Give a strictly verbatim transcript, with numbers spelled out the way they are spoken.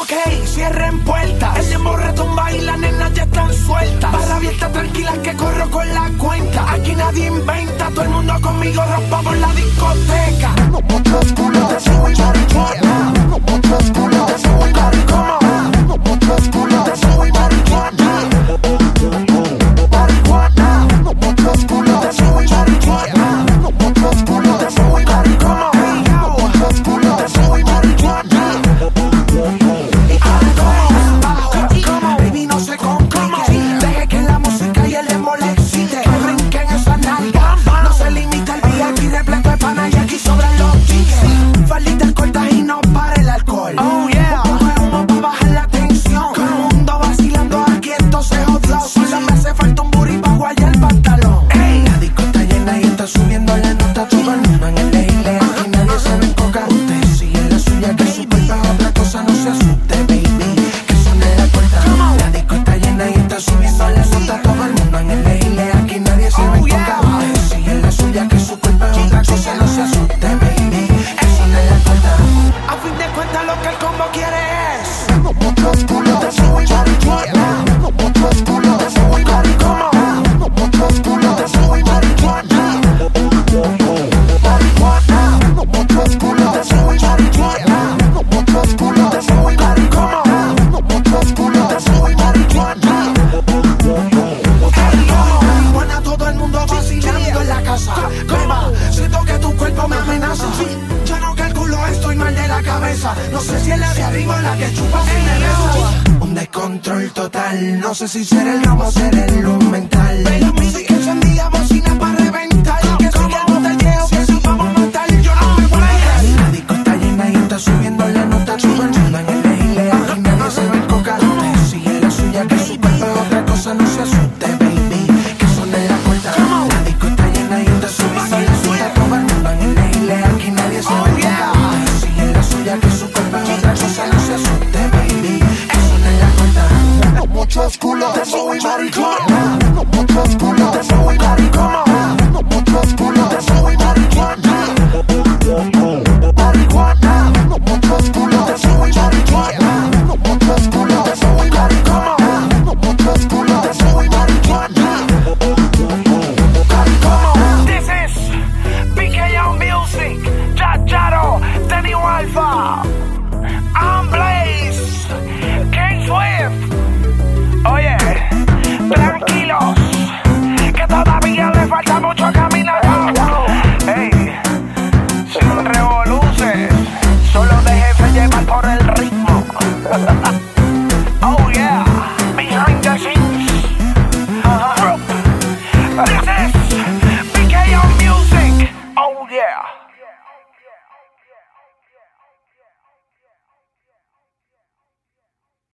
Ok, cierren puertas. El dembow retumba y las nenas ya están sueltas. Barra abierta, tranquila que corro con la cuenta. Aquí nadie inventa, todo el mundo conmigo rompamos la discoteca. Muchos culos de su y marihuana. Muchos culos de su y marihuana. Muchos culos de su y marihuana. Marihuana. Muchos culos de su y marihuana. Muchos culos de su y marihuana. Muchos culos de su y marihuana. Baby, no se complique. Deje que la música y el dembow le excite. Que brinquen esa nalga. No se limita el V I P repleto de pana y aquí sobran los tickets. Falditas cortas y no para el alcohol. Oh yeah. Humo de humo pa' bajar la tensión. Todo el mundo vacilando aquí, esto se jodió. Solo me hace falta un booty pa' guayar el pantalón. Ey, la disco está llena y está subiendo la nota. Todo el mundo en el isle, aquí nadie se me encoca. Usted sigue la suya, que su culpa es otra cosa, no se asuste, baby. Que suene la puerta. La disco está llena y está subiendo la nota. Todo el mundo en el isle, aquí nadie se me encoca. Usted sigue la suya, que su culpa es otra cosa, no se asuste, baby. Que suene la puerta. A fin de cuentas lo que el combo quiere es muchos culos de su y marihuana. Muchos culos de su y marihuana. Muchos culos de su y marihuana. Marihuana. Muchos culos de su y marihuana. Muchos culos de su y marihuana. Muchos culos de su y marihuana. Marihuana, todo el mundo vacilando en la casa. Coma, siento que tu cuerpo me amenaza. Yo no calculo, estoy mal de la cabeza. No sé si es la de arriba o la que chupa sin besa. Un descontrol total. No sé si ser el ramo o ser el mental. La música encendida, bocina